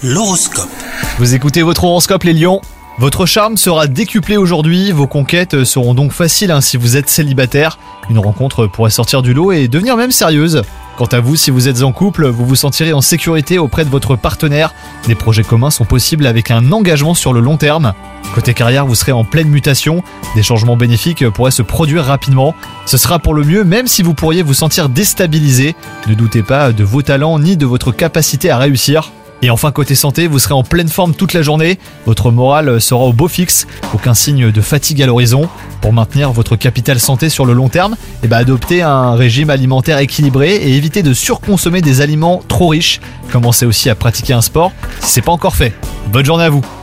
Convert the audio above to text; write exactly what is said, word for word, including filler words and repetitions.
L'horoscope. Vous écoutez votre horoscope les lions. Votre charme sera décuplé aujourd'hui, vos conquêtes seront donc faciles hein, si vous êtes célibataire. Une rencontre pourrait sortir du lot et devenir même sérieuse. Quant à vous, si vous êtes en couple, vous vous sentirez en sécurité auprès de votre partenaire. Des projets communs sont possibles avec un engagement sur le long terme. Côté carrière, vous serez en pleine mutation. Des changements bénéfiques pourraient se produire rapidement. Ce sera pour le mieux même si vous pourriez vous sentir déstabilisé. Ne doutez pas de vos talents ni de votre capacité à réussir. Et enfin côté santé, vous serez en pleine forme toute la journée, votre morale sera au beau fixe, aucun signe de fatigue à l'horizon. Pour maintenir votre capital santé sur le long terme, eh ben adoptez un régime alimentaire équilibré et évitez de surconsommer des aliments trop riches. Commencez aussi à pratiquer un sport si c'est pas encore fait. Bonne journée à vous.